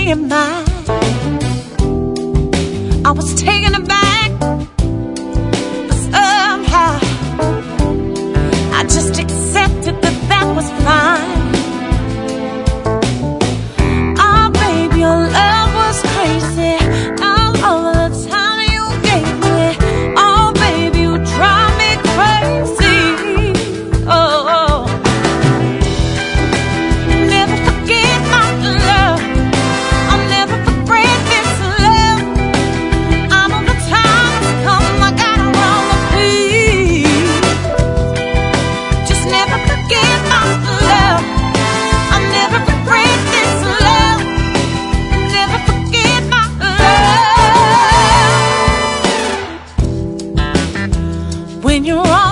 being mine. I was taken aback, but somehow I just accepted that that was fine. Oh, baby, your love was crazy. All over the time you gave me. Oh, baby, you drive me crazy. Oh, never forget my love. I'll never forget this love. I know the time has come. I gotta run the beat. Just never forget my love. I'll never regret this love. Never forget my love. When you're on